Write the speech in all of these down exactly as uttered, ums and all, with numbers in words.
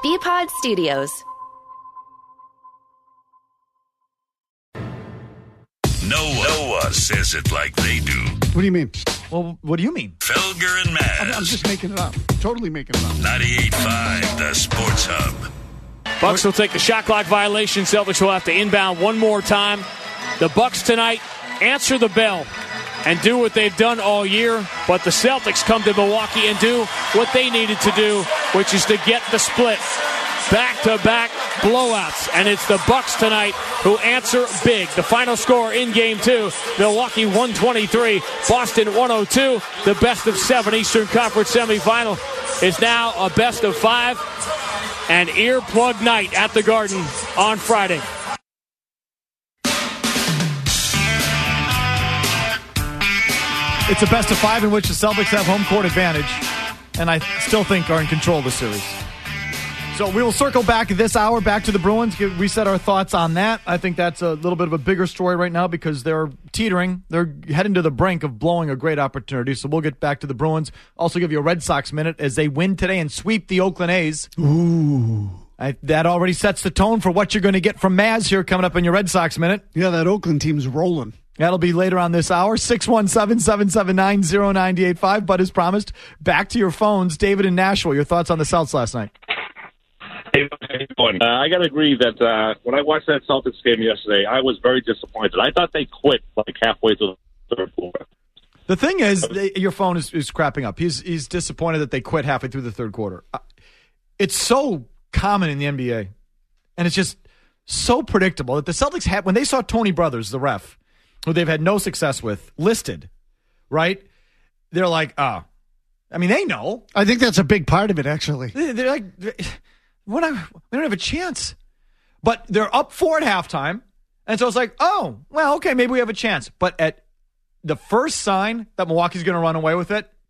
B-Pod Studios. Noah says it like they do. What do you mean? Well, what do you mean? Felger and Maz. I'm, I'm just making it up. Totally making it up. ninety-eight point five, the Sports Hub. Bucks will take the shot clock violation. Celtics will have to inbound one more time. The Bucks tonight answer the bell and do what they've done all year, but the Celtics come to Milwaukee and do what they needed to do, which is to get the split. Back-to-back blowouts, and it's the Bucks tonight who answer big. The final score in Game two, Milwaukee one twenty-three, Boston one oh two. The best of seven Eastern Conference semifinal is now a best of five, and earplug night at the Garden on Friday. It's a best of five in which the Celtics have home court advantage, and I still think are in control of the series. So we will circle back this hour, back to the Bruins, give, reset our thoughts on that. I think that's a little bit of a bigger story right now because they're teetering. They're heading to the brink of blowing a great opportunity. So we'll get back to the Bruins. Also give you a Red Sox minute as they win today and sweep the Oakland A's. Ooh. I, that already sets the tone for what you're going to get from Maz here coming up in your Red Sox minute. Yeah, that Oakland team's rolling. That'll be later on this hour. six one seven, seven seven nine, zero nine eight five. But as promised, back to your phones. David in Nashville, your thoughts on the Celtics last night? Hey, uh, I got to agree that uh, when I watched that Celtics game yesterday, I was very disappointed. I thought they quit like halfway through the third quarter. The thing is, they, your phone is, is crapping up. He's he's disappointed that they quit halfway through the third quarter. Uh, it's so common in the N B A, and it's just so predictable that the Celtics had, when they saw Tony Brothers, the ref, who they've had no success with, listed, right? They're like, oh. I mean, they know. I think that's a big part of it, actually. They're like... We're not, we don't have a chance. But they're up four at halftime. And so it's like, oh, well, okay, maybe we have a chance. But at the first sign that Milwaukee's going to run away with it,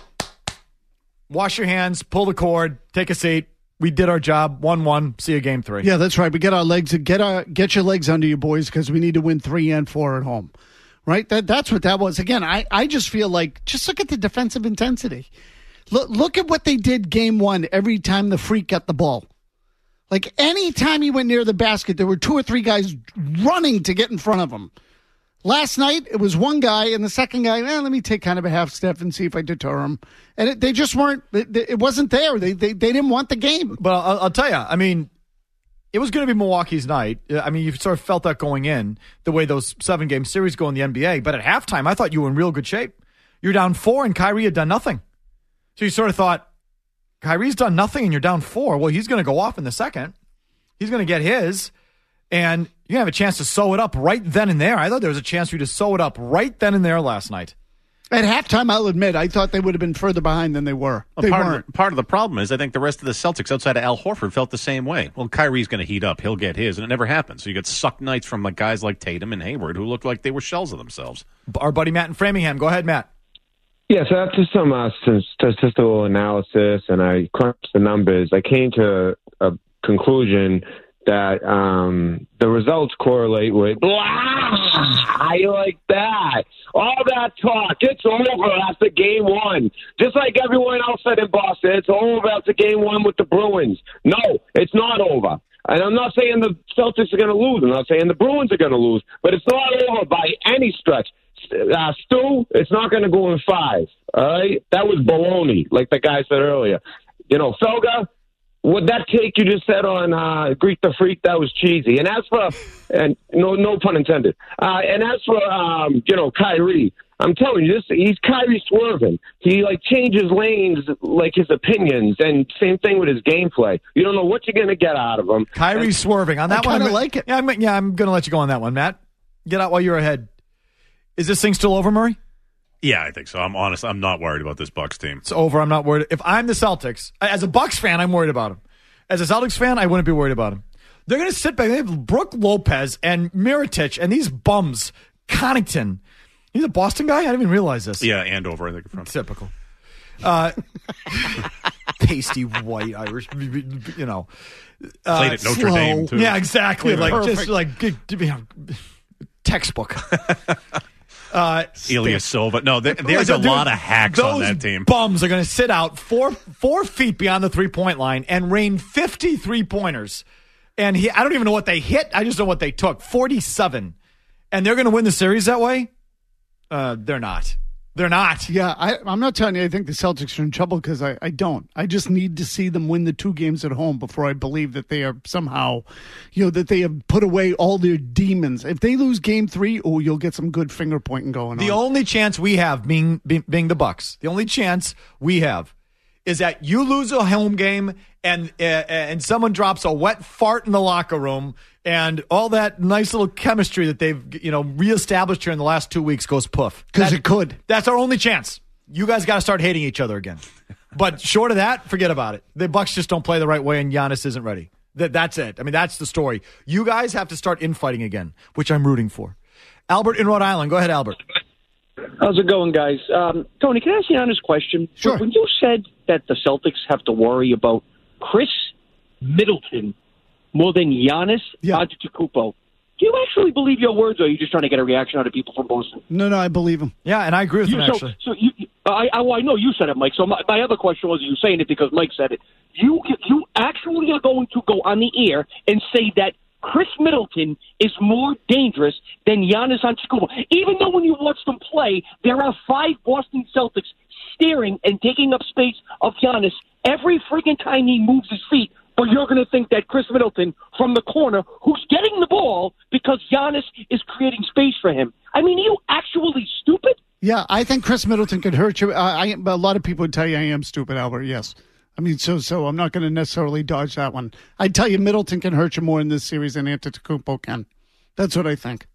wash your hands, pull the cord, take a seat. We did our job. one one. See you game three. Yeah, that's right. We get our legs, get our get your legs under you, boys, because we need to win three and four at home. Right? That That's what that was. Again, I, I just feel like, just look at the defensive intensity. Look, look at what they did game one every time the Freak got the ball. Like, any time he went near the basket, there were two or three guys running to get in front of him. Last night, it was one guy, and the second guy, eh, let me take kind of a half step and see if I deter him. And it, they just weren't, it, it wasn't there. They, they they didn't want the game. But I'll, I'll tell you, I mean, it was going to be Milwaukee's night. I mean, you sort of felt that going in, the way those seven-game series go in the N B A. But at halftime, I thought you were in real good shape. You're down four, and Kyrie had done nothing. So you sort of thought, Kyrie's done nothing and you're down four. Well, he's going to go off in the second. He's going to get his. And you're going to have a chance to sew it up right then and there. I thought there was a chance for you to sew it up right then and there last night. At halftime, I'll admit, I thought they would have been further behind than they were. Well, they part weren't. Of the, part of the problem is I think the rest of the Celtics outside of Al Horford felt the same way. Well, Kyrie's going to heat up. He'll get his. And it never happened. So you get sucked nights from like guys like Tatum and Hayward who looked like they were shells of themselves. Our buddy Matt in Framingham. Go ahead, Matt. Yeah, so after some uh, statistical analysis and I crunched the numbers, I came to a conclusion that um, the results correlate with, blah, I like that. All that talk, it's over after game one. Just like everyone else said in Boston, it's over after game one with the Bruins. No, it's not over. And I'm not saying the Celtics are going to lose. I'm not saying the Bruins are going to lose. But it's not over by any stretch. Uh, Stu, it's not going to go in five. All right? That was baloney, like the guy said earlier. You know, Felga, what that take you just said on uh, Greek the Freak, that was cheesy. And as for, and no no pun intended, uh, and as for, um, you know, Kyrie, I'm telling you, this he's Kyrie swerving. He, like, changes lanes, like, his opinions, and same thing with his gameplay. You don't know what you're going to get out of him. Kyrie and, swerving. On that I one, I kind of like it. Yeah, I'm, yeah, I'm going to let you go on that one, Matt. Get out while you're ahead. Is this thing still over, Murray? Yeah, I think so. I'm honest. I'm not worried about this Bucks team. It's over. I'm not worried. If I'm the Celtics, as a Bucks fan, I'm worried about him. As a Celtics fan, I wouldn't be worried about him. They're going to sit back. They have Brooke Lopez and Mirotic and these bums. Connaughton. He's a Boston guy? I didn't even realize this. Yeah, Andover, I think. From. Typical. Uh, pasty white Irish, you know. Uh, Played at Notre slow. Dame, too. Yeah, exactly. Yeah, like perfect. just like you know, textbook. Uh, Ilyasova. No, there, there's a Dude, lot of hacks on those that team. Bums are going to sit out four four feet beyond the three point line and rain fifty-three pointers. And he, I don't even know what they hit. I just know what they took. forty-seven. And they're going to win the series that way? Uh, they're not. They're not. Yeah, I, I'm not telling you I think the Celtics are in trouble because I, I don't. I just need to see them win the two games at home before I believe that they are somehow, you know, that they have put away all their demons. If they lose game three, oh, you'll get some good finger pointing going The on. only chance we have, being, being being the Bucks, the only chance we have is that you lose a home game and uh, and someone drops a wet fart in the locker room and all that nice little chemistry that they've, you know, reestablished here in the last two weeks goes poof. Because That- it could. That's our only chance. You guys got to start hating each other again. But short of that, forget about it. The Bucks just don't play the right way, and Giannis isn't ready. That that's it. I mean, that's the story. You guys have to start infighting again, which I'm rooting for. Albert in Rhode Island. Go ahead, Albert. How's it going, guys? Um, Tony, can I ask you an honest question? Sure. When you said that the Celtics have to worry about Chris Middleton more than Giannis Yeah. Antetokounmpo, do you actually believe your words, or are you just trying to get a reaction out of people from Boston? No, no, I believe him. Yeah, and I agree with You, him, so, actually. so you, I, I, well, I know you said it, Mike. So my, my other question was, you saying it because Mike said it. You, you actually are going to go on the air and say that Chris Middleton is more dangerous than Giannis Antetokounmpo, even though when you watch them play, there are five Boston Celtics staring and taking up space of Giannis every freaking time he moves his feet. But you're going to think that Chris Middleton from the corner, who's getting the ball because Giannis is creating space for him. I mean, are you actually stupid? Yeah, I think Chris Middleton could hurt you. I, I, a lot of people would tell you I am stupid, Albert, yes. I mean, so so I'm not going to necessarily dodge that one. I'd tell you Middleton can hurt you more in this series than Antetokounmpo can. That's what I think.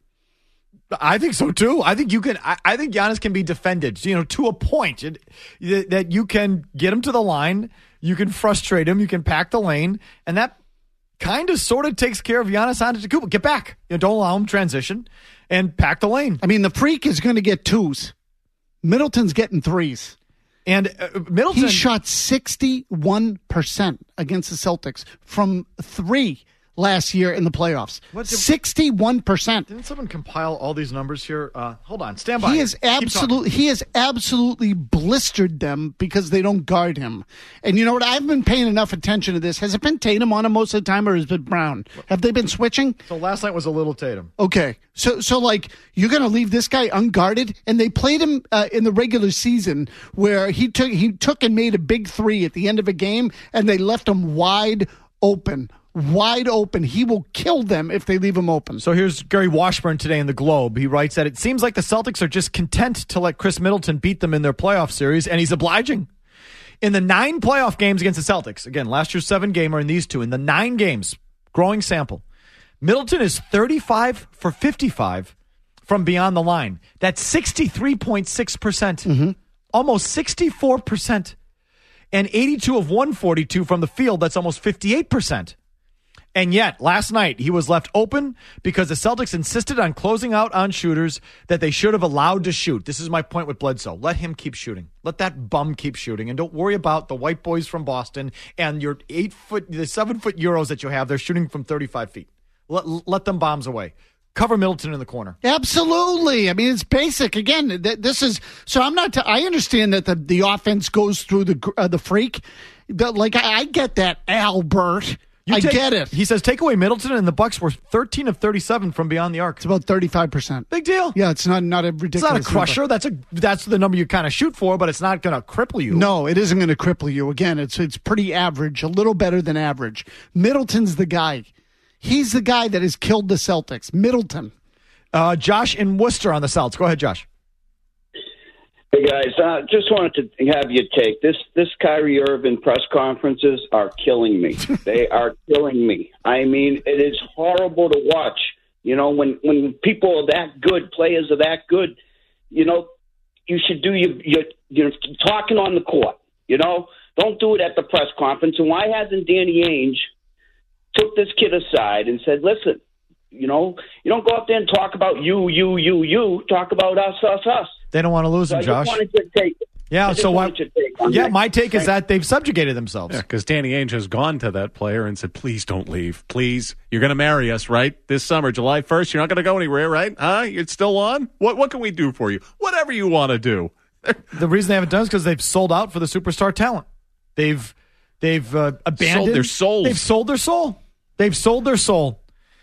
I think so too. I think you can. I, I think Giannis can be defended, you know, to a point it, that you can get him to the line, you can frustrate him, you can pack the lane, and that kind of sort of takes care of Giannis Antetokounmpo. Get back, you know, don't allow him transition, and pack the lane. I mean, the freak is going to get twos. Middleton's getting threes. And uh, Middleton He shot sixty-one percent against the Celtics from three last year in the playoffs. What did- sixty-one percent. Didn't someone compile all these numbers here? Uh, hold on, stand by. He is Keep talking. absolutely he has absolutely blistered them because they don't guard him. And you know what? I've been paying enough attention to this. Has it been Tatum on him most of the time, or has it been Brown? Have they been switching? So last night was a little Tatum. Okay, so so like you're gonna leave this guy unguarded, and they played him uh, in the regular season where he took he took and made a big three at the end of a game, and they left him wide open. Wide open. He will kill them if they leave him open. So here's Gary Washburn today in the Globe. He writes that it seems like the Celtics are just content to let Chris Middleton beat them in their playoff series, and he's obliging. In the nine playoff games against the Celtics, again, last year's seven gamer and these two, in the nine games, growing sample, Middleton is thirty-five for fifty-five from beyond the line. That's sixty-three point six percent. Mm-hmm. Almost sixty-four percent. And eighty-two of one forty-two from the field. That's almost fifty-eight percent. And yet, last night, he was left open because the Celtics insisted on closing out on shooters that they should have allowed to shoot. This is my point with Bledsoe. Let him keep shooting. Let that bum keep shooting. And don't worry about the white boys from Boston and your eight foot, the seven foot Euros that you have. They're shooting from thirty-five feet. Let, let them bombs away. Cover Middleton in the corner. Absolutely. I mean, it's basic. Again, th- this is so. I'm not. T- I understand that the, the offense goes through the uh, the freak. The, like I, I get that, Albert. You I take- get it. He says take away Middleton, and the Bucks were thirteen of thirty-seven from beyond the arc. It's about thirty-five percent. Big deal. Yeah, it's not not a It's ridiculous. not a crusher. number. That's a that's the number you kind of shoot for, but it's not going to cripple you. No, it isn't going to cripple you. Again, it's it's pretty average, a little better than average. Middleton's the guy. He's the guy that has killed the Celtics. Middleton. Uh, Josh in Worcester on the Celtics. Go ahead, Josh. Hey guys, uh, just wanted to have you take this. This Kyrie Irving press conferences are killing me. They are killing me. I mean, it is horrible to watch. You know, when when people are that good, players are that good. You know, you should do your your, your talking on the court. You know, don't do it at the press conference. And why hasn't Danny Ainge took this kid aside and said, "Listen, you know, you don't go out there and talk about you, you, you, you. Talk about us, us, us." They don't want to lose So him, I Josh. just wanted to take, Yeah, I just so what? wanted your take on Yeah, that. my take is that they've subjugated themselves. Yeah, because Danny Ainge has gone to that player and said, please don't leave. Please. You're going to marry us, right? This summer, July first. You're not going to go anywhere, right? Huh? You're still on? What What can we do for you? Whatever you want to do. The reason they haven't done it is because they've sold out for the superstar talent. They've they've uh, abandoned Sold their souls. They've sold their soul. They've sold their soul.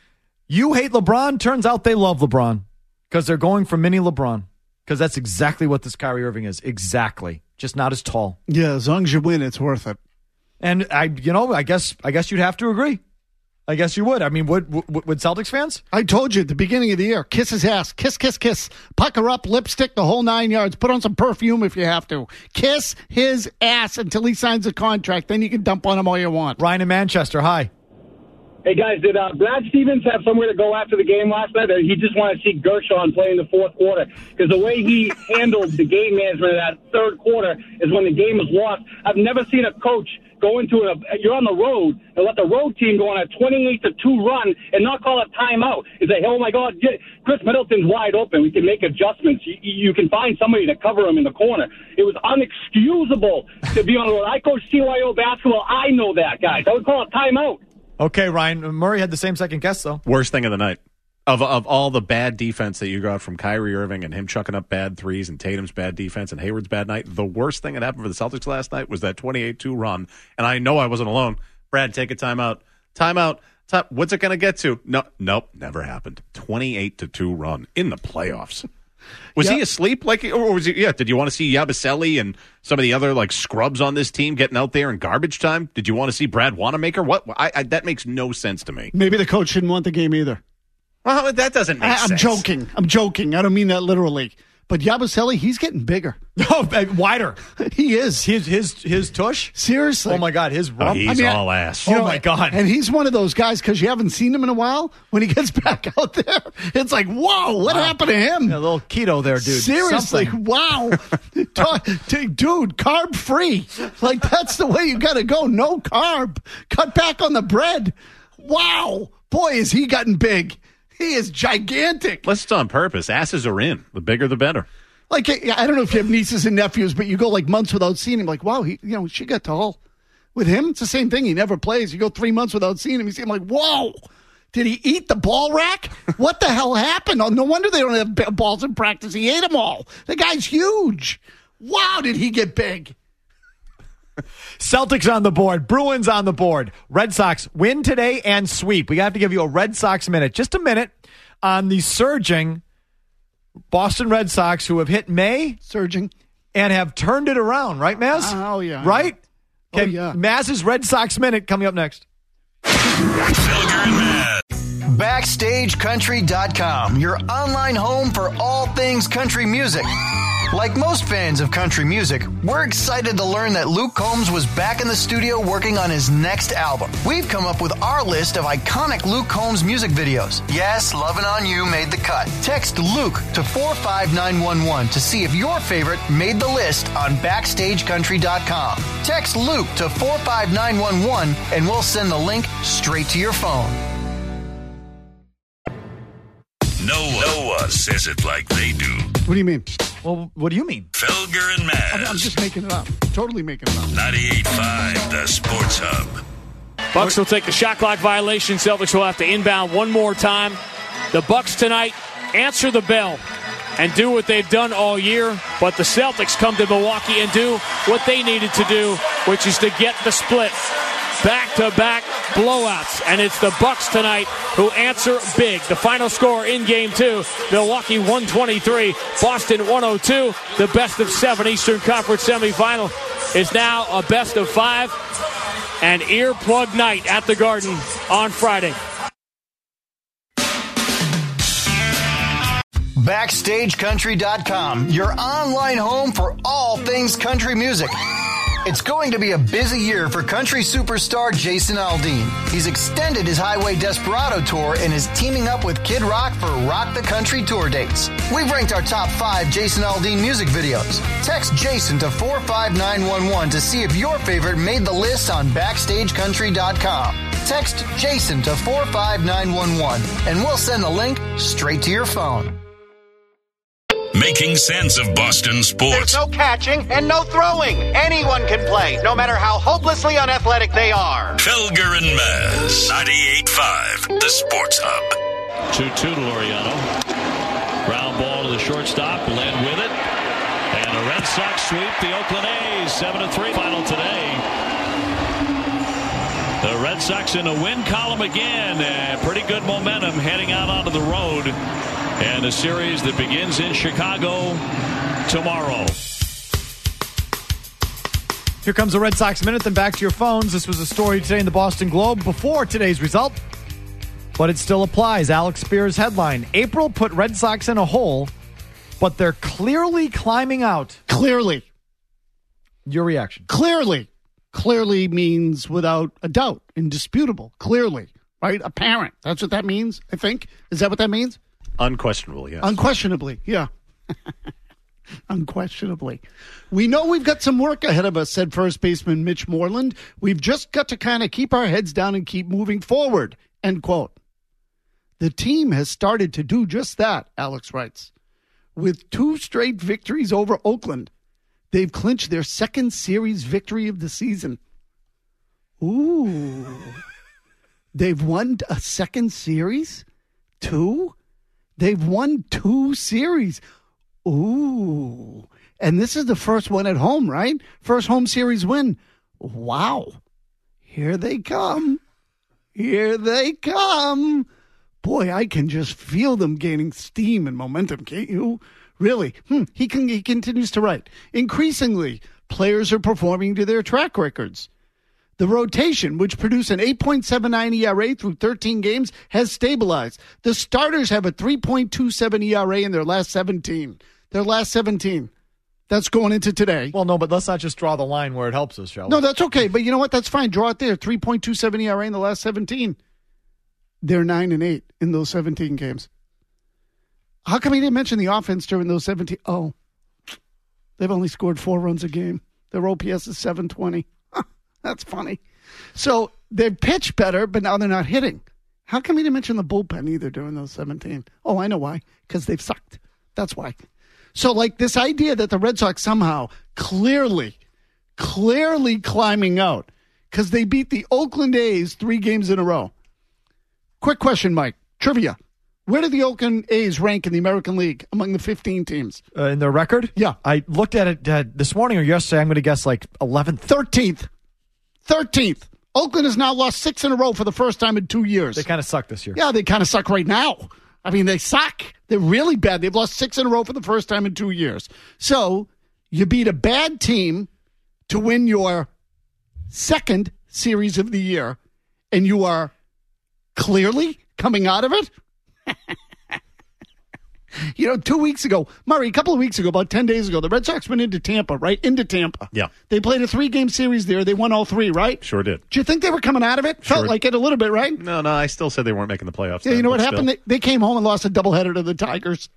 You hate LeBron. Turns out they love LeBron because they're going for mini LeBron. Because that's exactly what this Kyrie Irving is. Exactly. Just not as tall. Yeah, as long as you win, it's worth it. And I, you know, I guess I guess you'd have to agree. I guess you would. I mean, would would, would Celtics fans? I told you at the beginning of the year, kiss his ass. Kiss, kiss, kiss. Pucker up, lipstick, the whole nine yards. Put on some perfume if you have to. Kiss his ass until he signs a contract. Then you can dump on him all you want. Ryan in Manchester, hi. Hey, guys, did uh, Brad Stevens have somewhere to go after the game last night? Or he just wanted to see Gershon play in the fourth quarter? Because the way he handled the game management of that third quarter is when the game was lost. I've never seen a coach go into a – you're on the road and let the road team go on a twenty-eight to two run and not call a timeout. It's like, oh, my God, Chris Middleton's wide open. We can make adjustments. You, you can find somebody to cover him in the corner. It was unexcusable to be on the road. I coach C Y O basketball. I know that, guys. I would call a timeout. Okay, Ryan. Murray had the same second guess, though. Worst thing of the night. Of of all the bad defense that you got from Kyrie Irving and him chucking up bad threes and Tatum's bad defense and Hayward's bad night, the worst thing that happened for the Celtics last night was that twenty-eight two run. And I know I wasn't alone. Brad, take a timeout. Timeout. Time, what's it going to get to? No, nope, never happened. twenty-eight to two run in the playoffs. Was yep. he asleep? Like, or was he? Yeah. Did you want to see Yabusele and some of the other like scrubs on this team getting out there in garbage time? Did you want to see Brad Wanamaker? What? I, I, that makes no sense to me. Maybe the coach didn't want the game either. Well, that doesn't make I, sense. I'm joking. I'm joking. I don't mean that literally. But Yabusele, he's getting bigger. Oh, wider. He is. His his his tush? Seriously. Oh, my God. His rump. Oh, he's I mean, all ass. You Oh, know, my God. And he's one of those guys, because you haven't seen him in a while, when he gets back out there, it's like, whoa, what Wow. happened to him? Yeah, a little keto there, dude. Seriously, Something. wow. Talk, t- dude, carb free. Like, that's the way you got to go. No carb. Cut back on the bread. Wow. Boy, has he gotten big. He is gigantic. Unless it's on purpose. Asses are in. The bigger, the better. Like, I don't know if you have nieces and nephews, but you go like months without seeing him. Like, wow, he, you know, she got tall. With him, it's the same thing. He never plays. You go three months without seeing him. You see him like, whoa, did he eat the ball rack? What the hell happened? Oh, no wonder they don't have balls in practice. He ate them all. The guy's huge. Wow, did he get big? Celtics on the board. Bruins on the board. Red Sox win today and sweep. We have to give you a Red Sox minute. Just a minute on the surging Boston Red Sox who have hit May. Surging. And have turned it around. Right, Maz? Oh, yeah. Right? Okay, Oh, yeah. Maz's Red Sox minute coming up next. Felger and Maz. Backstage Country dot com, your online home for all things country music. Like most fans of country music, we're excited to learn that Luke Combs was back in the studio working on his next album. We've come up with our list of iconic Luke Combs music videos. Yes, Lovin' On You made the cut. Text Luke to four five nine one one to see if your favorite made the list on Backstage Country dot com. Text Luke to four five nine one one and we'll send the link straight to your phone. Noah, Noah says it like they do. What do you mean? Well, what do you mean? Felger and I'm, I'm Maz. just making it up. Totally making it up. ninety-eight point five, the Sports Hub. Bucks will take the shot clock violation. Celtics will have to inbound one more time. The Bucks tonight answer the bell and do what they've done all year, but the Celtics come to Milwaukee and do what they needed to do, which is to get the split. Back-to-back blowouts, and it's the Bucks tonight who answer big. The final score in Game Two: Milwaukee one twenty-three, Boston one oh two. The best of seven Eastern Conference semifinal is now a best of five, and earplug night at the Garden on Friday. Backstage Country dot com, your online home for all things country music. It's going to be a busy year for country superstar Jason Aldean. He's extended his Highway Desperado tour and is teaming up with Kid Rock for Rock the Country tour dates. We've ranked our top five Jason Aldean music videos. Text Jason to four five nine one one to see if your favorite made the list on Backstage Country dot com. Text Jason to four five nine one one and we'll send the link straight to your phone. making sense of Boston sports. There's no catching and no throwing. Anyone can play, no matter how hopelessly unathletic they are. Felger and Maz, ninety-eight point five, the Sports Hub. two two to Laureano. Ground ball to the shortstop. Len with it. And the Red Sox sweep the Oakland A's. seven to three final today. The Red Sox in the win column again. Uh, pretty good momentum heading out onto the road. And a series that begins in Chicago tomorrow. Here comes the Red Sox Minute, then back to your phones. This was a story today in the Boston Globe before today's result, but it still applies. Alex Spear's headline, April put Red Sox in a hole, but they're clearly climbing out. Clearly. Your reaction? Clearly. Clearly means without a doubt, indisputable, clearly, right? Apparent. That's what that means, I think. Is that what that means? Unquestionably, yes. Unquestionably, yeah. Unquestionably. We know we've got some work ahead of us, said first baseman Mitch Moreland. We've just got to kind of keep our heads down and keep moving forward, end quote. The team has started to do just that, Alex writes. With two straight victories over Oakland, they've clinched their second series victory of the season. Ooh. They've won a second series? Two? They've won two series. Ooh. And this is the first one at home, right? First home series win. Wow. Here they come. Here they come. Boy, I can just feel them gaining steam and momentum, can't you? Really? Hmm. He can. He continues to write. Increasingly, players are performing to their track records. The rotation, which produced an eight point seven nine E R A through thirteen games, has stabilized. The starters have a three point two seven E R A in their last seventeen. Their last seventeen. That's going into today. Well, no, but let's not just draw the line where it helps us, shall we? No, that's okay. But you know what? That's fine. Draw it there. three point two seven E R A in the last seventeen. They're nine and eight in those seventeen games. How come he didn't mention the offense during those seventeen? Oh, they've only scored four runs a game. Their O P S is seven twenty. That's funny. So they've pitched better, but now they're not hitting. How come he didn't mention the bullpen either during those seventeen? Oh, I know why. Because they've sucked. That's why. So, like, this idea that the Red Sox somehow clearly, clearly climbing out because they beat the Oakland A's three games in a row. Quick question, Mike. Trivia. Where do the Oakland A's rank in the American League among the fifteen teams? Uh, in their record? Yeah. I looked at it uh, this morning or yesterday. I'm going to guess like eleventh. thirteenth. thirteenth. Oakland has now lost six in a row for the first time in two years. They kind of suck this year. Yeah, they kind of suck right now. I mean, they suck. They're really bad. They've lost six in a row for the first time in two years. So you beat a bad team to win your second series of the year, and you are clearly coming out of it? You know, two weeks ago, Murray, a couple of weeks ago, about ten days ago, the Red Sox went into Tampa, right? Into Tampa. Yeah. They played a three-game series there. They won all three, right? Sure did. Do you think they were coming out of it? Sure. Felt like it a little bit, right? No, no, I still said they weren't making the playoffs. Yeah, then, you know what but happened? They, they came home and lost a doubleheader to the Tigers.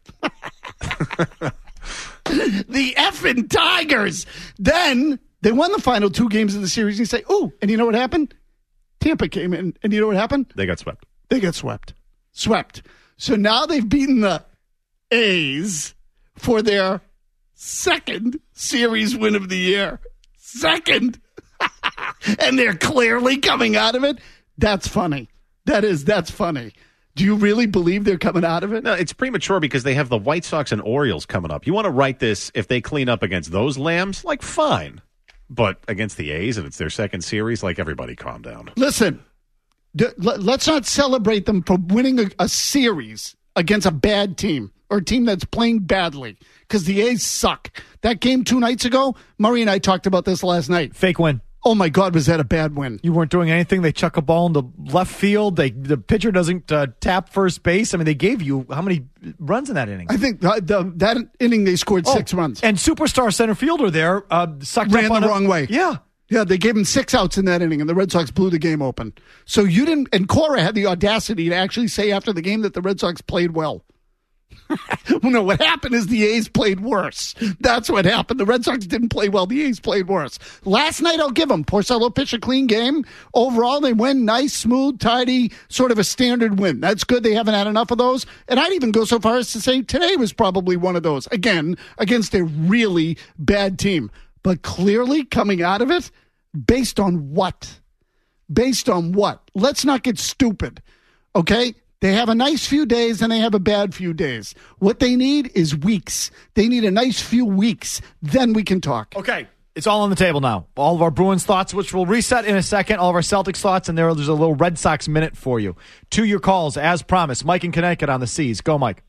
The effing Tigers! Then they won the final two games of the series. You say, ooh, and you know what happened? Tampa came in, and you know what happened? They got swept. They got swept. Swept. So now they've beaten the A's for their second series win of the year. Second. And they're clearly coming out of it. That's funny. That is, that's funny. Do you really believe they're coming out of it? No, it's premature because they have the White Sox and Orioles coming up. You want to write this, if they clean up against those lambs, like, fine. But against the A's, and it's their second series, like, everybody calm down. Listen, d- l- let's not celebrate them for winning a, a series against a bad team or a team that's playing badly because the A's suck. That game two nights ago, Murray and I talked about this last night. Fake win. Oh, my God, was that a bad win? You weren't doing anything. They chuck a ball into left field. They The pitcher doesn't uh, tap first base. I mean, they gave you how many runs in that inning? I think the, the, that inning they scored oh, six runs. And superstar center fielder there uh, sucked Ran up on the a, wrong way. Yeah. Yeah, they gave him six outs in that inning, and the Red Sox blew the game open. So you didn't, and Cora had the audacity to actually say after the game that the Red Sox played well. No, what happened is the A's played worse. That's what happened. The Red Sox didn't play well. The A's played worse. Last night, I'll give them. Porcello pitched a clean game. Overall, they win nice, smooth, tidy, sort of a standard win. That's good. They haven't had enough of those. And I'd even go so far as to say today was probably one of those. Again, against a really bad team. But clearly coming out of it, based on what? Based on what? Let's not get stupid, okay? They have a nice few days and they have a bad few days. What they need is weeks. They need a nice few weeks. Then we can talk. Okay. It's all on the table now. All of our Bruins thoughts, which we'll reset in a second. All of our Celtics thoughts, and there, there's a little Red Sox minute for you. To your calls, as promised. Mike in Connecticut on the C's. Go, Mike.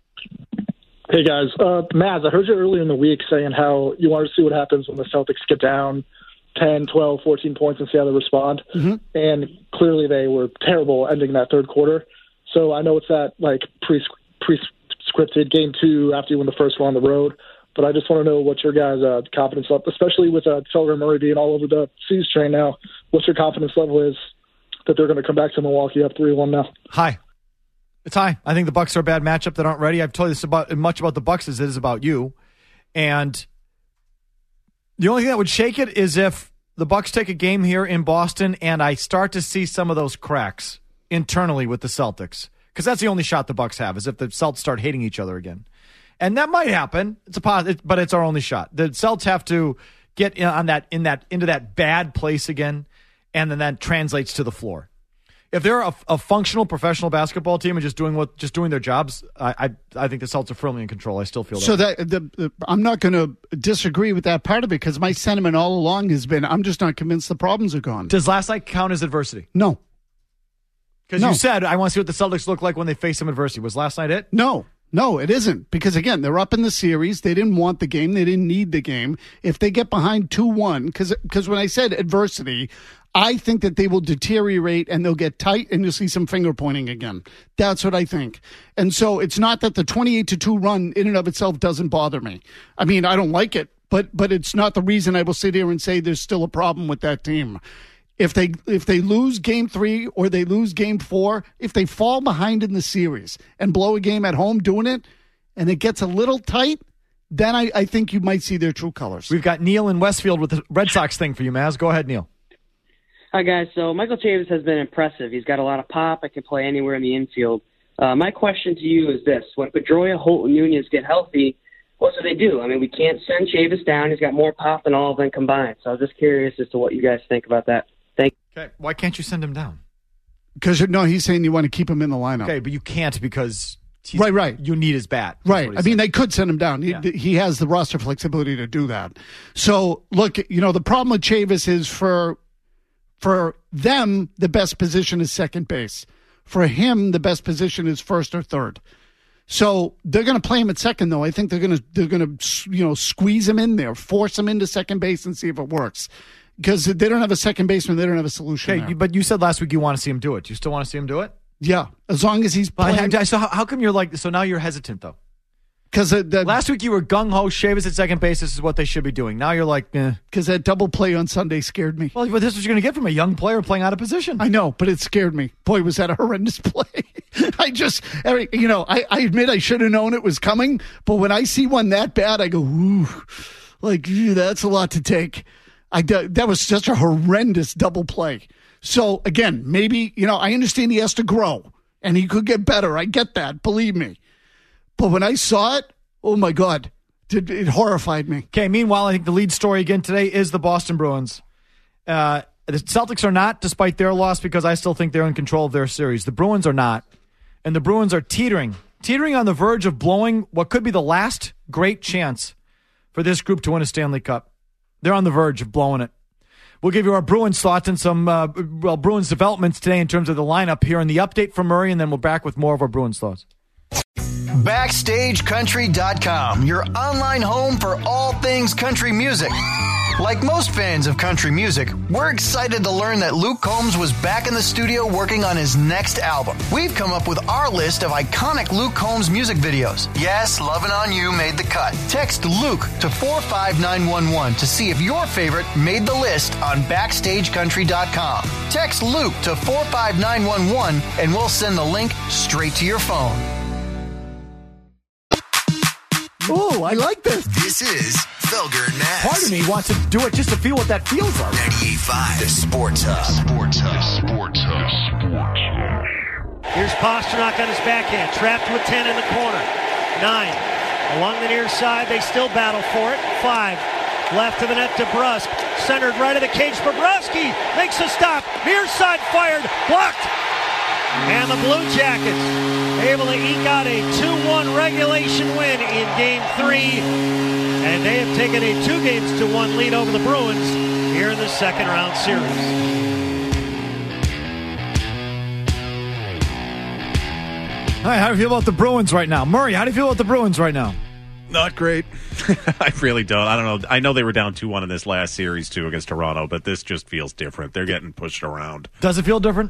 Hey, guys. Uh, Maz, I heard you earlier in the week saying how you wanted to see what happens when the Celtics get down ten, twelve, fourteen points and see how they respond. Mm-hmm. And clearly they were terrible ending that third quarter. So I know it's that like pre pre-scripted game two after you win the first one on the road, but I just want to know what your guys' uh, confidence level, especially with uh, Telegram Murray being all over the C's train now. What's your confidence level is that they're going to come back to Milwaukee up three one now? High. It's high. I think the Bucks are a bad matchup that aren't ready. I've told you this about as much about the Bucks as it is about you, and the only thing that would shake it is if the Bucks take a game here in Boston and I start to see some of those cracks internally with the Celtics, because that's the only shot the Bucks have, is if the Celtics start hating each other again. And that might happen. It's a positive, but it's our only shot. The Celtics have to get in on that in that into that bad place again, and then that translates to the floor. If they're a, a functional professional basketball team and just doing what just doing their jobs, I I, I think the Celtics are firmly in control. I still feel that. So that the, the, I'm not going to disagree with that part of it, because my sentiment all along has been I'm just not convinced the problems are gone. Does last night count as adversity? No. Because No. you said, I want to see what the Celtics look like when they face some adversity. Was last night it? No, no, it isn't. Because, again, they're up in the series. They didn't want the game. They didn't need the game. If they get behind two one, because when I said adversity, I think that they will deteriorate and they'll get tight and you'll see some finger pointing again. That's what I think. And so it's not that the twenty-eight to two run in and of itself doesn't bother me. I mean, I don't like it, but but it's not the reason I will sit here and say there's still a problem with that team. If they if they lose game three or they lose game four, if they fall behind in the series and blow a game at home doing it, and it gets a little tight, then I, I think you might see their true colors. We've got Neil in Westfield with the Red Sox thing for you, Maz. Go ahead, Neil. Hi, guys. So Michael Chavis has been impressive. He's got a lot of pop. I can play anywhere in the infield. Uh, my question to you is this. When Pedroia, Holt, and Nunez get healthy, what do they do? I mean, we can't send Chavis down. He's got more pop than all of them combined. So I was just curious as to what you guys think about that. Thank you. Okay. Why can't you send him down? Because, no, he's saying you want to keep him in the lineup. Okay, but you can't because he's, right, right. you need his bat. Right. I mean, they could send him down. He, Yeah. he has the roster flexibility to do that. So, look, you know, the problem with Chavis is for for them, the best position is second base. For him, the best position is first or third. So they're going to play him at second, though. I think they're going to they're going to you know squeeze him in there, force him into second base, and see if it works. Because they don't have a second baseman, they don't have a solution. Okay, there. you, but you said last week you want to see him do it. Do you still want to see him do it? Yeah, as long as he's But playing. I- so how, how come you're like? So now you're hesitant though. Because last week you were gung ho, Chavis at second base. This is what they should be doing. Now you're like, eh. Because that double play on Sunday scared me. Well, but this is what you're going to get from a young player playing out of position. I know, but it scared me. Boy, was that a horrendous play. I just, Eric, you know, I, I admit I should have known it was coming, but when I see one that bad, I go, ooh, like, ew, that's a lot to take. I, that was such a horrendous double play. So, again, maybe, you know, I understand he has to grow, and he could get better. I get that, believe me. But when I saw it, oh, my God, it, it horrified me. Okay, meanwhile, I think the lead story again today is the Boston Bruins. Uh, the Celtics are not, despite their loss, because I still think they're in control of their series. The Bruins are not. And the Bruins are teetering, teetering on the verge of blowing what could be the last great chance for this group to win a Stanley Cup. They're on the verge of blowing it. We'll give you our Bruins thoughts and some, uh, well, Bruins developments today in terms of the lineup here in the update from Murray, and then we're back with more of our Bruins thoughts. Backstage Country dot com, your online home for all things country music. Like most fans of country music, we're excited to learn that Luke Combs was back in the studio working on his next album. We've come up with our list of iconic Luke Combs music videos. Yes, Lovin' On You made the cut. Text Luke to four five nine one one to see if your favorite made the list on Backstage Country dot com. Text Luke to four five nine one one and we'll send the link straight to your phone. Oh, I like this. This is Felger and Mazz. Part of me wants to do it just to feel what that feels like. ninety-eight point five, the Sports Hub. Sports Hub. Sports Hub. Sports Hub. Here's Pasternak on his backhand, trapped with ten in the corner. Nine. Along the near side, they still battle for it. Five. Left of the net to Brusk. Centered right of the cage. Bobrovsky makes a stop. Near side fired. Blocked. And the Blue Jackets able to eke out a two one regulation win in Game three. And they have taken a two games to one lead over the Bruins here in the second round series. Hi, how do you feel about the Bruins right now? Murray, how do you feel about the Bruins right now? Not great. I really don't. I don't know. I know they were down two one in this last series, too, against Toronto, but this just feels different. They're getting pushed around. Does it feel different?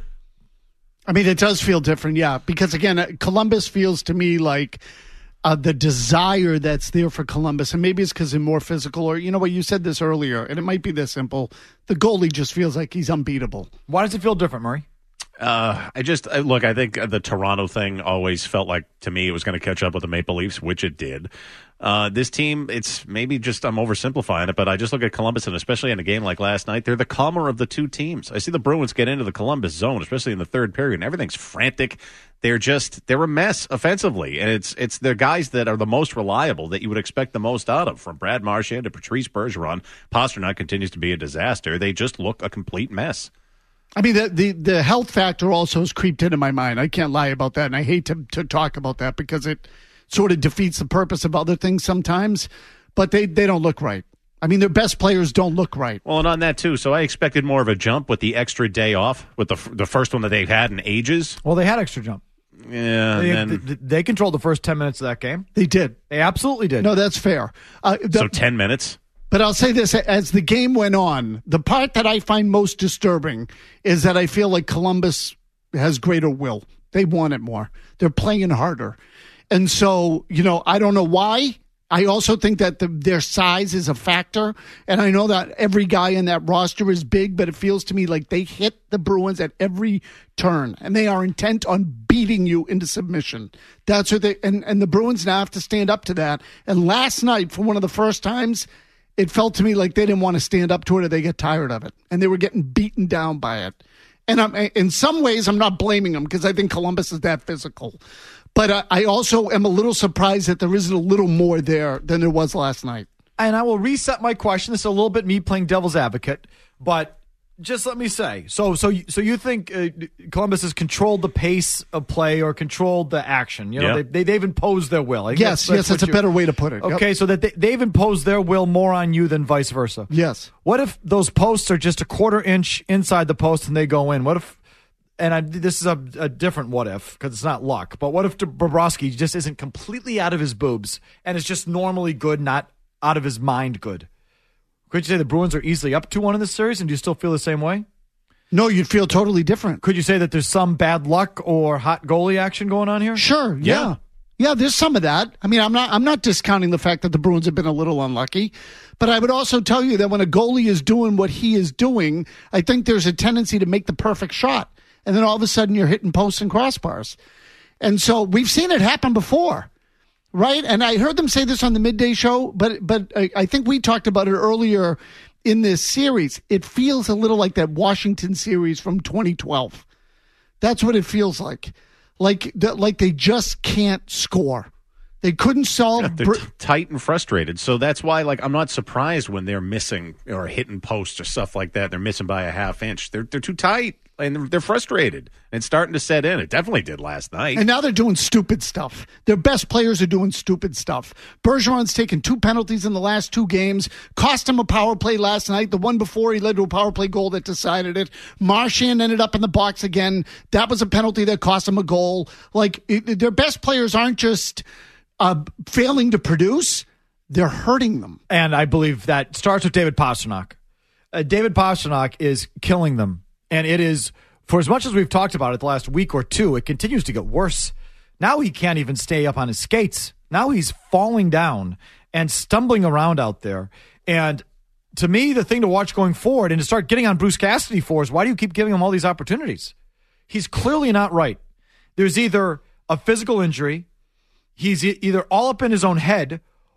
I mean, it does feel different, yeah, because, again, uh, Columbus feels to me like uh, the desire that's there for Columbus, and maybe it's because they're more physical, or, you know what, you said this earlier, and it might be this simple. The goalie just feels like he's unbeatable. Why does it feel different, Murray? Uh, I just, I, look, I think the Toronto thing always felt like, to me, it was going to catch up with the Maple Leafs, which it did. Uh, this team, it's maybe just, I'm oversimplifying it, but I just look at Columbus, and especially in a game like last night, they're the calmer of the two teams. I see the Bruins get into the Columbus zone, especially in the third period, and everything's frantic. They're just, they're a mess offensively, and it's it's the guys that are the most reliable that you would expect the most out of, from Brad Marchand to Patrice Bergeron. Pasternak continues to be a disaster. They just look a complete mess. I mean, the, the, the health factor also has creeped into my mind. I can't lie about that, and I hate to, to talk about that because it sort of defeats the purpose of other things sometimes, but they, they don't look right. I mean, their best players don't look right. Well, and on that, too, so I expected more of a jump with the extra day off, with the the first one that they've had in ages. Well, they had extra jump. Yeah. They, and then, they, they controlled the first ten minutes of that game. They did. They absolutely did. No, that's fair. Uh, the, so ten minutes? But I'll say this, as the game went on, the part that I find most disturbing is that I feel like Columbus has greater will. They want it more. They're playing harder. And so, you know, I don't know why. I also think that the, their size is a factor. And I know that every guy in that roster is big, but it feels to me like they hit the Bruins at every turn. And they are intent on beating you into submission. That's what they, and, and the Bruins now have to stand up to that. And last night, for one of the first times, it felt to me like they didn't want to stand up to it or they get tired of it. And they were getting beaten down by it. And I'm, in some ways, I'm not blaming them because I think Columbus is that physical. But uh, I also am a little surprised that there isn't a little more there than there was last night. And I will reset my question. This is a little bit me playing devil's advocate, but just let me say, so so so you think uh, Columbus has controlled the pace of play or controlled the action? You know, yeah. they, they they've imposed their will. I yes, yes, that's a better way to put it. Okay, yep. So that they, they've imposed their will more on you than vice versa. Yes. What if those posts are just a quarter inch inside the post and they go in? What if? And I, this is a, a different what if, because it's not luck. But what if Bobrovsky just isn't completely out of his boobs and is just normally good, not out of his mind good? Could you say the Bruins are easily up two one in this series, and do you still feel the same way? No, you'd feel totally different. Could you say that there's some bad luck or hot goalie action going on here? Sure, yeah. yeah. Yeah, there's some of that. I mean, I'm not I'm not discounting the fact that the Bruins have been a little unlucky, but I would also tell you that when a goalie is doing what he is doing, I think there's a tendency to make the perfect shot. And then all of a sudden you're hitting posts and crossbars. And so we've seen it happen before, right? And I heard them say this on the midday show, but but I, I think we talked about it earlier in this series. It feels a little like that Washington series from twenty twelve. That's what it feels like. Like, like they just can't score. They couldn't solve. Yeah, they're br- t- tight and frustrated. So that's why, like, I'm not surprised when they're missing or hitting posts or stuff like that. They're missing by a half inch. They're they're too tight and they're frustrated. And it's starting to set in. It definitely did last night. And now they're doing stupid stuff. Their best players are doing stupid stuff. Bergeron's taken two penalties in the last two games. Cost him a power play last night. The one before, he led to a power play goal that decided it. Marchand ended up in the box again. That was a penalty that cost him a goal. Like, it, their best players aren't just Uh, failing to produce, they're hurting them. And I believe that starts with David Pasternak. Uh, David Pasternak is killing them. And it is, for as much as we've talked about it the last week or two, it continues to get worse. Now he can't even stay up on his skates. Now he's falling down and stumbling around out there. And to me, the thing to watch going forward and to start getting on Bruce Cassidy for is, why do you keep giving him all these opportunities? He's clearly not right. There's either a physical injury, he's either all up in his own head,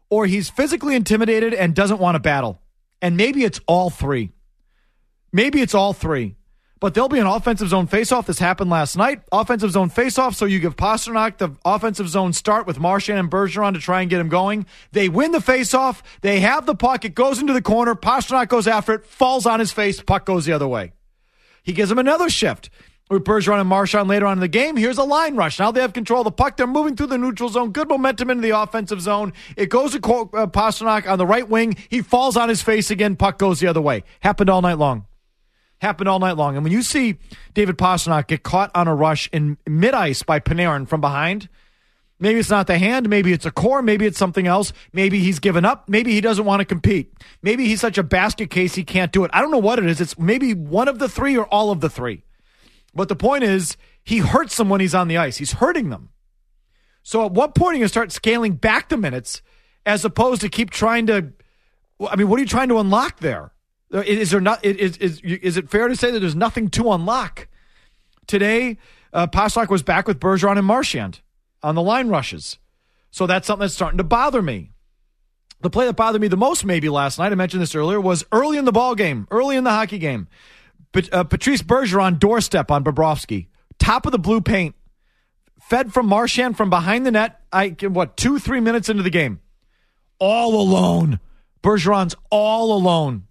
or he's physically intimidated and doesn't want to battle. And maybe it's all three. Maybe it's all three. But there'll be an offensive zone faceoff. This happened last night. Offensive zone faceoff, so you give Pasternak the offensive zone start with Marchand and Bergeron to try and get him going. They win the faceoff. They have the puck. It goes into the corner. Pasternak goes after it, falls on his face. Puck goes the other way. He gives him another shift with Bergeron and Marchand later on in the game. Here's a line rush. Now they have control of the puck. They're moving through the neutral zone. Good momentum into the offensive zone. It goes to uh, Pasternak on the right wing. He falls on his face again. Puck goes the other way. Happened all night long. Happened all night long. And when you see David Pasternak get caught on a rush in mid-ice by Panarin from behind, maybe it's not the hand, maybe it's a core, maybe it's something else, maybe he's given up, maybe he doesn't want to compete. Maybe he's such a basket case he can't do it. I don't know what it is. It's maybe one of the three or all of the three. But the point is, he hurts them when he's on the ice. He's hurting them. So at what point are you going to start scaling back the minutes as opposed to keep trying to, I mean, what are you trying to unlock there? Is there not? Is, is is it fair to say that there's nothing to unlock? Today, uh, Pasternak was back with Bergeron and Marchand on the line rushes. So that's something that's starting to bother me. The play that bothered me the most maybe last night, I mentioned this earlier, was early in the ball game, early in the hockey game. But, uh, Patrice Bergeron doorstep on Bobrovsky, top of the blue paint, fed from Marchand from behind the net, I what, two, three minutes into the game. All alone. Bergeron's all alone.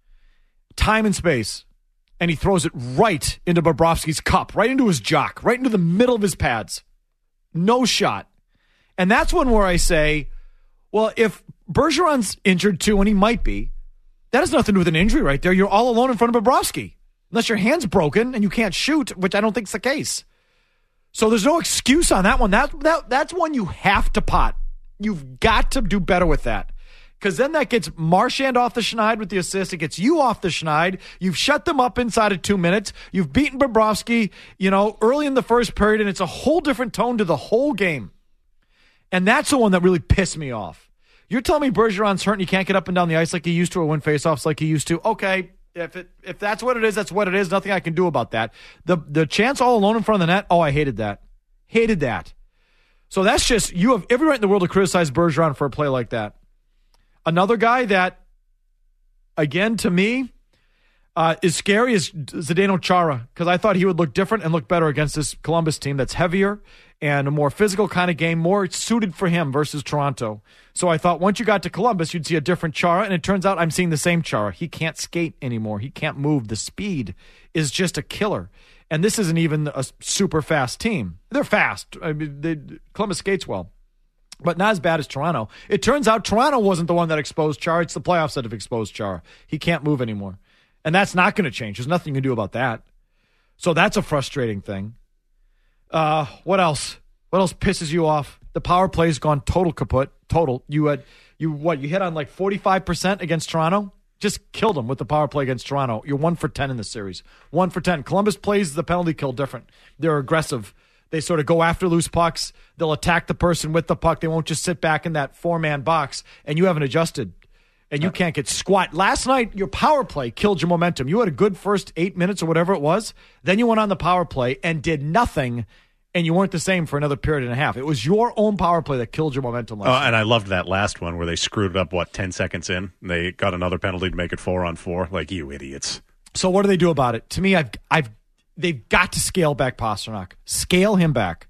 Time and space, and he throws it right into Bobrovsky's cup, right into his jock, right into the middle of his pads. No shot. And that's one where I say, well, if Bergeron's injured too, and he might be, that has nothing to do with an injury right there. You're all alone in front of Bobrovsky. Unless your hand's broken and you can't shoot, which I don't think is the case. So there's no excuse on that one. That, that, that's one you have to pot. You've got to do better with that. Because then that gets Marchand off the schneid with the assist. It gets you off the schneid. You've shut them up inside of two minutes. You've beaten Bobrovsky, you know, early in the first period, and it's a whole different tone to the whole game. And that's the one that really pissed me off. You're telling me Bergeron's hurt and he can't get up and down the ice like he used to or win faceoffs like he used to. Okay, if it if that's what it is, that's what it is. Nothing I can do about that. The the chance all alone in front of the net, oh, I hated that. Hated that. So that's just, you have every right in the world to criticize Bergeron for a play like that. Another guy that, again, to me, uh, is scary is Zdeno Chara, because I thought he would look different and look better against this Columbus team that's heavier and a more physical kind of game, more suited for him versus Toronto. So I thought once you got to Columbus, you'd see a different Chara, and it turns out I'm seeing the same Chara. He can't skate anymore. He can't move. The speed is just a killer. And this isn't even a super fast team. They're fast. I mean, they, Columbus skates well, but not as bad as Toronto. It turns out Toronto wasn't the one that exposed Chara. It's the playoffs that have exposed Chara. He can't move anymore. And that's not going to change. There's nothing you can do about that. So that's a frustrating thing. Uh, what else? What else pisses you off? The power play's gone total kaput. Total. You had, you what, you hit on like forty-five percent against Toronto? Just killed them with the power play against Toronto. You're one for ten in the series. One for ten. Columbus plays the penalty kill different. They're aggressive. They sort of go after loose pucks. They'll attack the person with the puck. They won't just sit back in that four-man box, and you haven't adjusted, and you can't get squat. Last night, your power play killed your momentum. You had a good first eight minutes or whatever it was. Then you went on the power play and did nothing, and you weren't the same for another period and a half. It was your own power play that killed your momentum last oh, night. And I loved that last one where they screwed it up, what, ten seconds in? They got another penalty to make it four on four. Like, you idiots. So what do they do about it? To me, I've I've they've got to scale back Pasternak. Scale him back.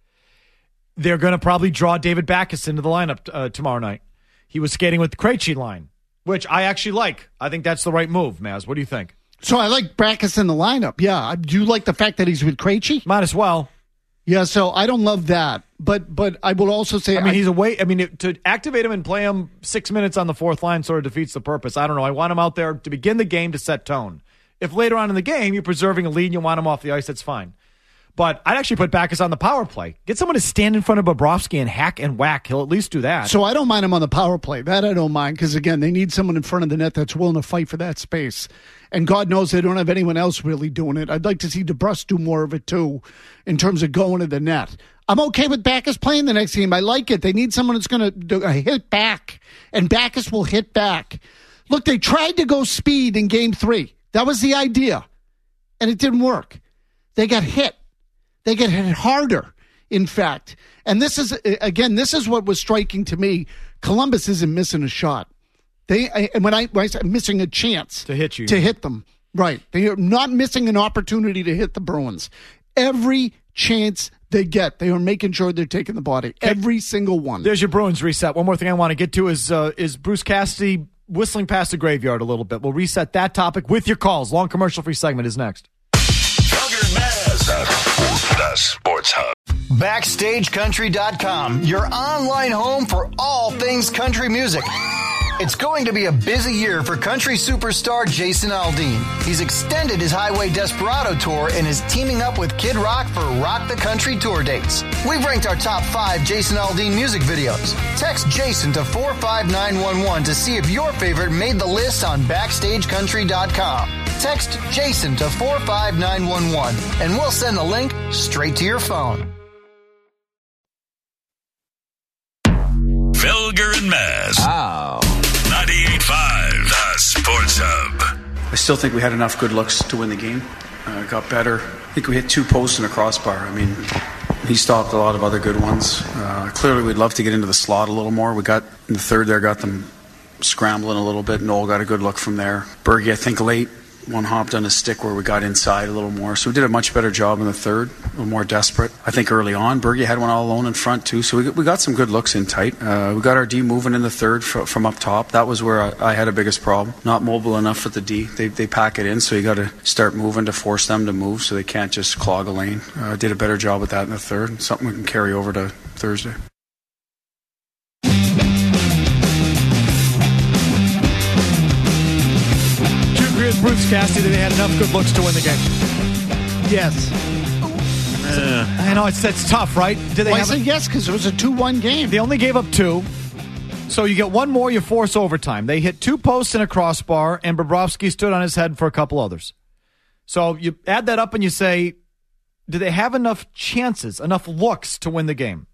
They're going to probably draw David Backes into the lineup uh, tomorrow night. He was skating with the Krejci line, which I actually like. I think that's the right move, Maz. What do you think? So I like Backes in the lineup. Yeah. Do you like the fact that he's with Krejci? Might as well. Yeah, so I don't love that. But but I will also say... I mean, I, he's away. I mean, it, to activate him and play him six minutes on the fourth line sort of defeats the purpose. I don't know. I want him out there to begin the game to set tone. If later on in the game you're preserving a lead and you want him off the ice, that's fine. But I'd actually put Backes on the power play. Get someone to stand in front of Bobrovsky and hack and whack. He'll at least do that. So I don't mind him on the power play. That I don't mind because, again, they need someone in front of the net that's willing to fight for that space. And God knows they don't have anyone else really doing it. I'd like to see DeBrusk do more of it, too, in terms of going to the net. I'm okay with Backes playing the next game. I like it. They need someone that's going to hit back, and Backes will hit back. Look, they tried to go speed in game three. That was the idea, and it didn't work. They got hit. They get hit harder, in fact. And this is, again, this is what was striking to me Columbus isn't missing a shot. They I, and when I when I say missing a chance to hit you to hit them, right? They are not missing an opportunity to hit the Bruins. Every chance they get, they are making sure they're taking the body. Every single one. There's your Bruins reset. One more thing I want to get to is uh, is Bruce Cassidy whistling past the graveyard a little bit. We'll reset that topic with your calls. Long commercial-free segment is next. Felger and Maz, the Sports Hub. Backstage Country dot com, your online home for all things country music. It's going to be a busy year for country superstar Jason Aldean. He's extended his Highway Desperado tour and is teaming up with Kid Rock for Rock the Country tour dates. We've ranked our top five Jason Aldean music videos. Text Jason to four five nine one one to see if your favorite made the list on Backstage Country dot com. Text Jason to four five nine one one and we'll send the link straight to your phone. Felger and Maz. Wow. ninety-eight point five, the Sports Hub. I still think we had enough good looks to win the game. Uh, got better. I think we hit two posts and a crossbar. I mean, he stopped a lot of other good ones. Uh, clearly, we'd love to get into the slot a little more. We got in the third there, got them scrambling a little bit. Noel got a good look from there. Berge, I think late, one hopped on his stick where we got inside a little more. So we did a much better job in the third, a little more desperate. I think early on, Berge had one all alone in front too. So we, we got some good looks in tight. Uh, we got our D moving in the third f- from up top. That was where I, I had a biggest problem. Not mobile enough at the D. They, they pack it in, so you got to start moving to force them to move so they can't just clog a lane. Uh, did a better job with that in the third. Something we can carry over to Thursday. Bruce Cassidy that they had enough good looks to win the game. Yes. Uh, I know it's it's tough, right? Did they well, have I said a, yes because it was a two one game. They only gave up two, so you get one more. You force overtime. They hit two posts and a crossbar, and Bobrovsky stood on his head for a couple others. So you add that up and you say, do they have enough chances, enough looks to win the game?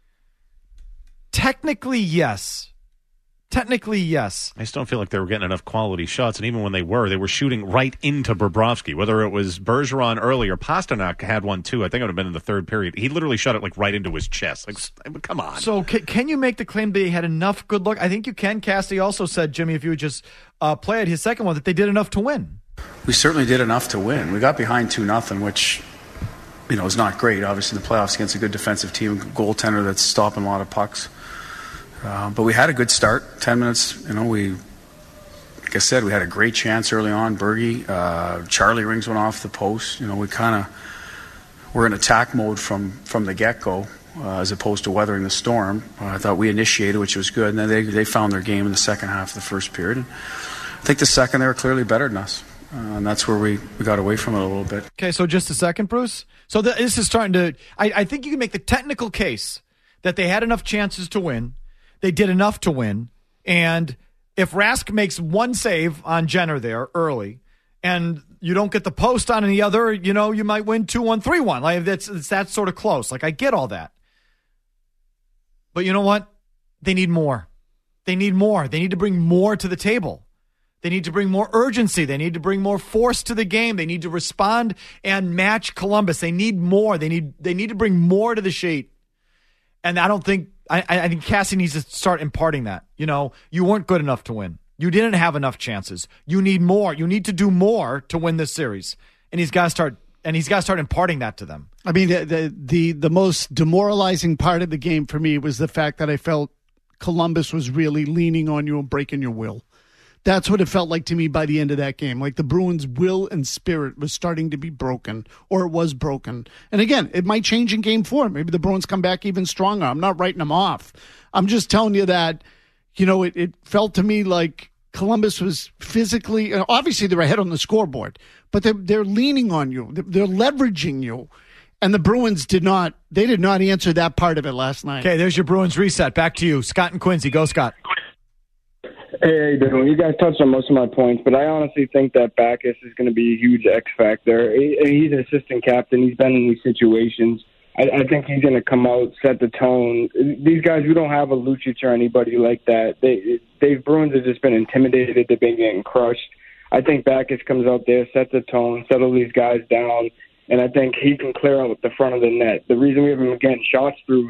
Technically, yes. Technically, yes. I just don't feel like they were getting enough quality shots, and even when they were, they were shooting right into Bobrovsky. Whether it was Bergeron earlier, Pasternak had one too. I think it would have been in the third period. He literally shot it like right into his chest. Like, come on. So can, can you make the claim they had enough good luck? I think you can. Cassidy also said, Jimmy, if you would just uh, play it, his second one, that they did enough to win. We certainly did enough to win. We got behind two nothing, which, you know, is not great. Obviously, in the playoffs against a good defensive team, goaltender that's stopping a lot of pucks. Uh, but we had a good start. Ten minutes, you know, we, like I said, we had a great chance early on. Berge, uh, Charlie rings one off the post. You know, we kind of were in attack mode from, from the get-go uh, as opposed to weathering the storm. Uh, I thought we initiated, which was good. And then they, they found their game in the second half of the first period. And I think the second they were clearly better than us. Uh, and that's where we, we got away from it a little bit. Okay, so just a second, Bruce. So the, this is starting to I, – I think you can make the technical case that they had enough chances to win. They did enough to win, and if Rask makes one save on Jenner there early, and you don't get the post on any other, you know, you might win two one, three one. Like, that's, it's that sort of close. Like, I get all that. But you know what? They need more. They need more. They need to bring more to the table. They need to bring more urgency. They need to bring more force to the game. They need to respond and match Columbus. They need more. They need they need to bring more to the sheet. And I don't think I, I think Cassie needs to start imparting that. You know, you weren't good enough to win. You didn't have enough chances. You need more. You need to do more to win this series. And he's got to start and he's got to start imparting that to them. I mean, the, the the the most demoralizing part of the game for me was the fact that I felt Columbus was really leaning on you and breaking your will. That's what it felt like to me by the end of that game. Like the Bruins' will and spirit was starting to be broken, or it was broken. And again, it might change in game four. Maybe the Bruins come back even stronger. I'm not writing them off. I'm just telling you that, you know, it, it felt to me like Columbus was physically, obviously they're ahead on the scoreboard, but they're, they're leaning on you. They're, they're leveraging you. And the Bruins did not, they did not answer that part of it last night. Okay, there's your Bruins reset. Back to you, Scott and Quincy. Go, Scott. Hey, how you doing? You guys touched on most of my points, but I honestly think that Backes is going to be a huge X factor. He, he's an assistant captain. He's been in these situations. I, I think he's going to come out, set the tone. These guys, we don't have a Lucic or anybody like that. They, Dave Bruins have just been intimidated. They've been getting crushed. I think Backes comes out there, sets the tone, settle these guys down, and I think he can clear out the front of the net. The reason we haven't been getting shots through is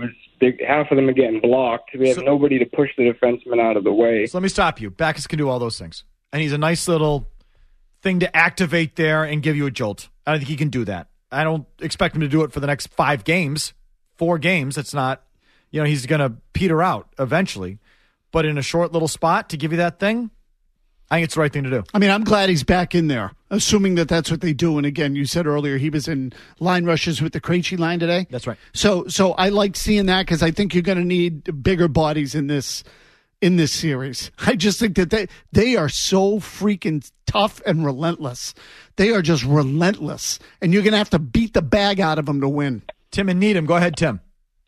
They, half of them are getting blocked. We have So- nobody to push the defenseman out of the way. So let me stop you. Backus can do all those things. And he's a nice little thing to activate there and give you a jolt. I think he can do that. I don't expect him to do it for the next five games, four games. It's not, you know, he's going to peter out eventually. But in a short little spot to give you that thing, I think it's the right thing to do. I mean, I'm glad he's back in there, assuming that that's what they do. And again, you said earlier he was in line rushes with the Krejci line today. That's right. So, so I like seeing that because I think you're going to need bigger bodies in this in this series. I just think that they they are so freaking tough and relentless. They are just relentless, and you're going to have to beat the bag out of them to win. Tim and Needham, go ahead, Tim.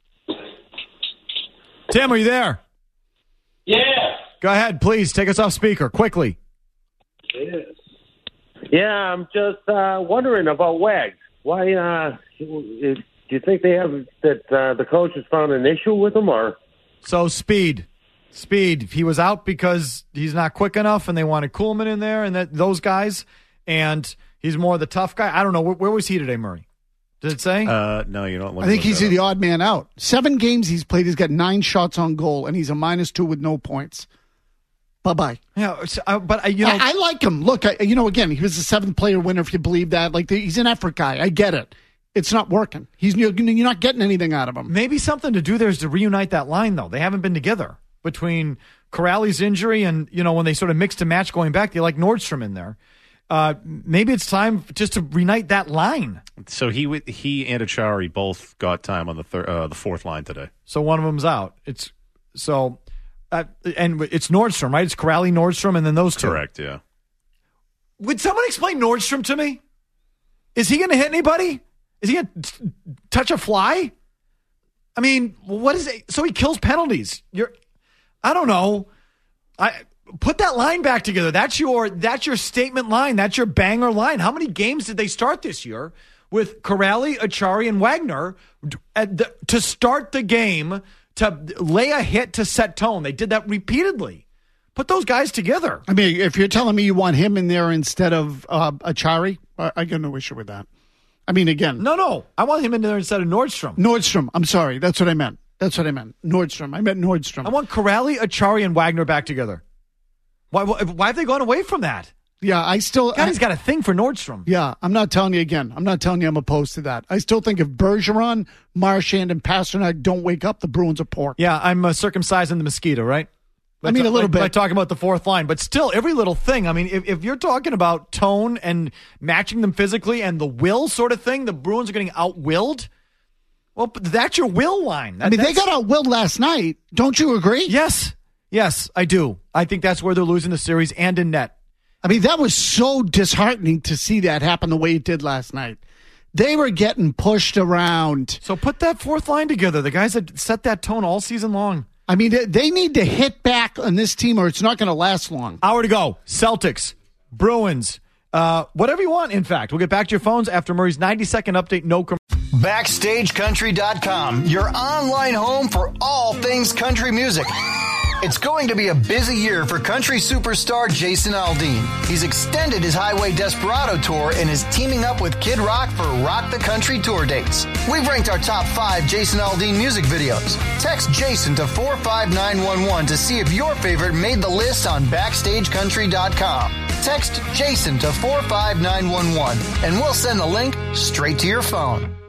Tim, are you there? Yeah. Go ahead, please. Take us off speaker quickly. Yes. Yeah, I'm just uh, wondering about Wags. Why? Uh, do you think they have that uh, the coach has found an issue with him, or? So speed, speed. He was out because he's not quick enough, and they wanted Kuhlman in there, and that those guys, and he's more the tough guy. I don't know where, where was he today, Murray? Did it say? Uh, no, you don't. I think he's the odd man out. Seven games he's played. He's got nine shots on goal, and he's a minus two with no points. Bye-bye. Yeah, uh, but uh, you know, I, I like him. Look, I, you know, again, he was the seventh player winner, if you believe that. Like, the, he's an effort guy. I get it. It's not working. He's you're, you're not getting anything out of him. maybe something to do there is to reunite that line, though. They haven't been together between Corrali's injury and, you know, when they sort of mixed a match going back, they like Nordstrom in there. Uh, maybe it's time just to reunite that line. So he w- he and Achari both got time on the thir- uh, the fourth line today. So one of them's out. It's so, uh, and it's Nordstrom, right? It's Corrali, Nordstrom, and then those two. Correct, yeah. Would someone explain Nordstrom to me? Is he going to hit anybody? Is he going to touch a fly? I mean, what is it? So he kills penalties. You're, I don't know. I put that line back together. That's your that's your statement line. That's your banger line. How many games did they start this year with Corrali, Achari, and Wagner at the, to start the game, to lay a hit to set tone? They did that repeatedly. Put those guys together. I mean, if you're telling me you want him in there instead of uh, Achari, I, I got no issue with that. I mean, again. No, no. I want him in there instead of Nordstrom. Nordstrom. I'm sorry. That's what I meant. That's what I meant. Nordstrom. I meant Nordstrom. I want Corrali, Achari, and Wagner back together. Why, why, why have they gone away from that? Yeah, I still. God, he's got a thing for Nordstrom. Yeah, I'm not telling you again. I'm not telling you I'm opposed to that. I still think if Bergeron, Marchand, and Pasternak don't wake up, the Bruins are pork. Yeah, I'm uh, circumcising the mosquito, right? I mean, a little like, bit. Like talking about the fourth line, but still, every little thing. I mean, if, if you're talking about tone and matching them physically and the will sort of thing, the Bruins are getting out-willed. Well, that's your will line. That, I mean, they got out-willed last night. Don't you agree? Yes. Yes, I do. I think that's where they're losing the series and in net. I mean, that was so disheartening to see that happen the way it did last night. They were getting pushed around. So put that fourth line together. The guys that set that tone all season long. I mean, they need to hit back on this team or it's not going to last long. Hour to go. Celtics, Bruins, uh, whatever you want, in fact. We'll get back to your phones after Murray's ninety-second update. No com- Backstage Country dot com, your online home for all things country music. It's going to be a busy year for country superstar Jason Aldean. He's extended his Highway Desperado tour and is teaming up with Kid Rock for Rock the Country tour dates. We've ranked our top five Jason Aldean music videos. Text Jason to four five nine one one to see if your favorite made the list on Backstage Country dot com. Text Jason to four five nine one one and we'll send the link straight to your phone.